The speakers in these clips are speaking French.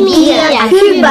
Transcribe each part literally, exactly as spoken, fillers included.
Émigrés à Cuba.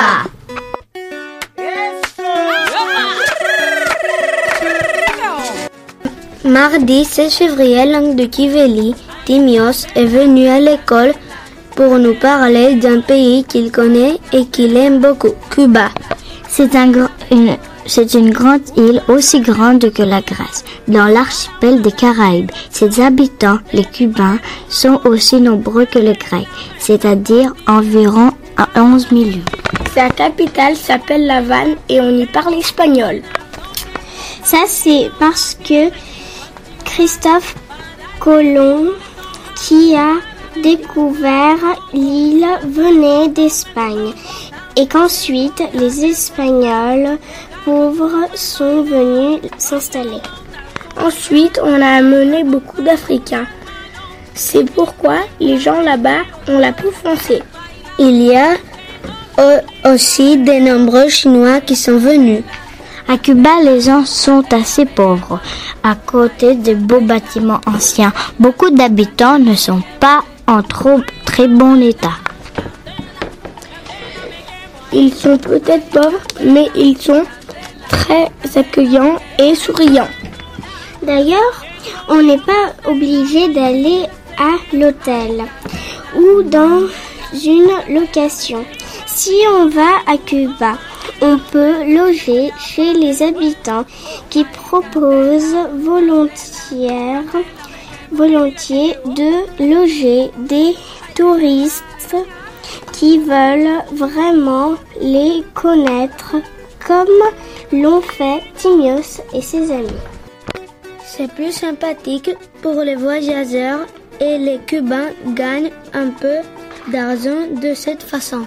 Mardi seize février, Langue de Kiweli, Timios est venu à l'école pour nous parler d'un pays qu'il connaît et qu'il aime beaucoup, Cuba. C'est un, une, c'est une grande île aussi grande que la Grèce, dans l'archipel des Caraïbes. Ses habitants, les Cubains, sont aussi nombreux que les Grecs, c'est-à-dire environ onze millions. Sa capitale s'appelle La Havane et on y parle espagnol. Ça, c'est parce que Christophe Colomb, qui a découvert l'île, venait d'Espagne et qu'ensuite les Espagnols pauvres sont venus s'installer. Ensuite, on a amené beaucoup d'Africains. C'est pourquoi les gens là-bas ont la peau foncée. Il y a aussi de nombreux Chinois qui sont venus. À Cuba, les gens sont assez pauvres. À côté de beaux bâtiments anciens, beaucoup d'habitants ne sont pas en trop très bon état. Ils sont peut-être pauvres, mais ils sont très accueillants et souriants. D'ailleurs, on n'est pas obligé d'aller à l'hôtel ou dans une location. Si on va à Cuba, on peut loger chez les habitants qui proposent volontiers, volontiers de loger des touristes qui veulent vraiment les connaître, comme l'ont fait Timios et ses amis. C'est plus sympathique pour les voyageurs et les Cubains gagnent un peu d'argent de cette façon.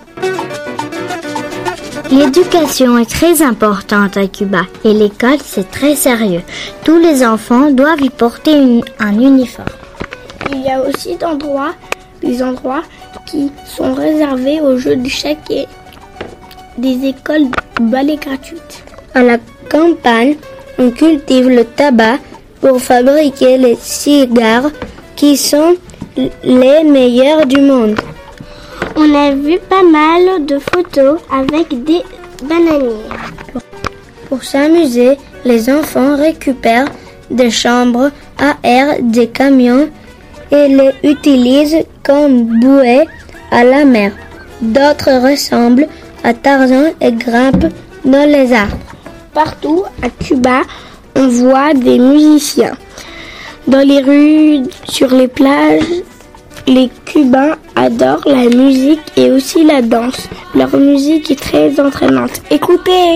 L'éducation est très importante à Cuba et l'école c'est très sérieux. Tous les enfants doivent y porter une, un uniforme. Il y a aussi d'endroits, des endroits qui sont réservés aux jeux d'échecs et des écoles de ballet gratuites. À la campagne, on cultive le tabac pour fabriquer les cigares qui sont les meilleurs du monde. On a vu pas mal de photos avec des bananiers. Pour s'amuser, les enfants récupèrent des chambres à air des camions et les utilisent comme bouées à la mer. D'autres ressemblent à Tarzan et grimpent dans les arbres. Partout à Cuba, on voit des musiciens. Dans les rues, sur les plages, les Cubains adorent la musique et aussi la danse. Leur musique est très entraînante. Écoutez!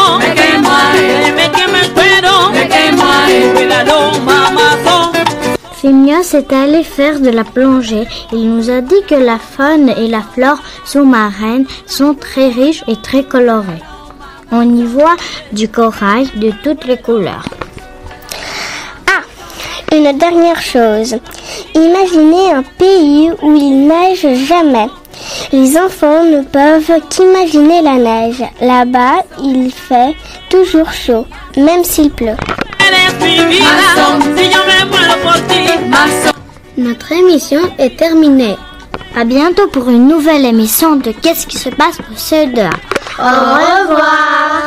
Timios est allé faire de la plongée. Il nous a dit que la faune et la flore sous-marine sont très riches et très colorées. On y voit du corail de toutes les couleurs. Ah, une dernière chose. Imaginez un pays où il neige jamais. Les enfants ne peuvent qu'imaginer la neige. Là-bas, il fait toujours chaud, même s'il pleut. Notre émission est terminée. À bientôt pour une nouvelle émission de Qu'est-ce qui se passe au C E D A. Au revoir.